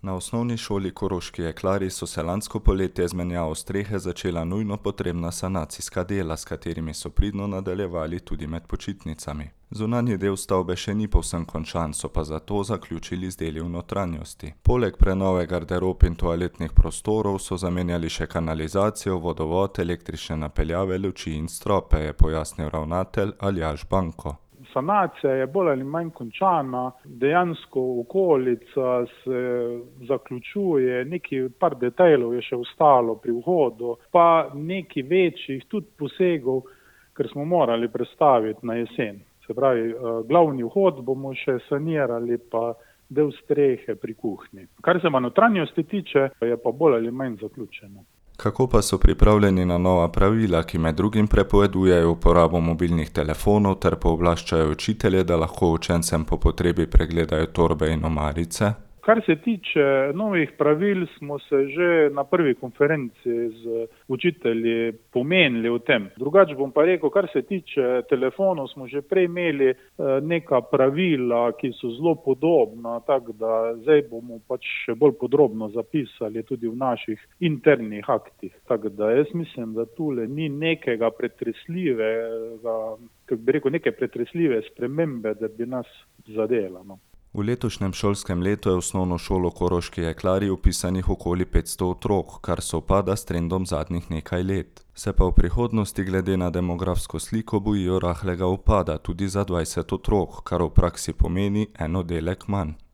Na osnovni šoli Koroški Jeklarji so se lansko poletje z menjavo strehe začela nujno potrebna sanacijska dela, s katerimi so pridno nadaljevali tudi med počitnicami. Zunanji del stavbe še ni povsem končan, so pa zato zaključili z deli v notranjosti. Poleg prenove garderob in toaletnih prostorov so zamenjali še kanalizacijo, vodovod, električne napeljave, luči in strope, je pojasnil ravnatelj Aljaž Banko. Sanacija je bolj ali manj končana, dejansko okolica se zaključuje, par detajlov je še ostalo pri vhodu, pa nekaj večjih tudi posegov, ker smo morali prestaviti na jesen. Se pravi, glavni vhod bomo še sanirali, pa del strehe pri kuhinji. Kar se notranjosti tiče, je pa bolj ali manj zaključeno. Kako pa so pripravljeni na nova pravila, ki med drugim prepovedujejo uporabo mobilnih telefonov ter pooblaščajo učitelje, da lahko učencem po potrebi pregledajo torbe in omarice? Kar se tiče novih pravil, smo se že na prvi konferenci z učitelji pomenili o tem. Drugače bom pa rekel, kar se tiče telefonov, smo že prej imeli neka pravila, ki so zelo podobna, tako da zdaj bomo pač še bolj podrobno zapisali tudi v naših internih aktih. Tako da jaz mislim, da tule ni nekega pretresljivega, neke pretresljive spremembe, da bi nas zadela. V letošnjem šolskem letu je v osnovno šolo Koroški Jeklarji vpisanih okoli 500 otrok, kar sovpada s trendom zadnjih nekaj let. Se pa v prihodnosti glede na demografsko sliko bojijo rahlega upada tudi za 20 otrok, kar v praksi pomeni en oddelek manj.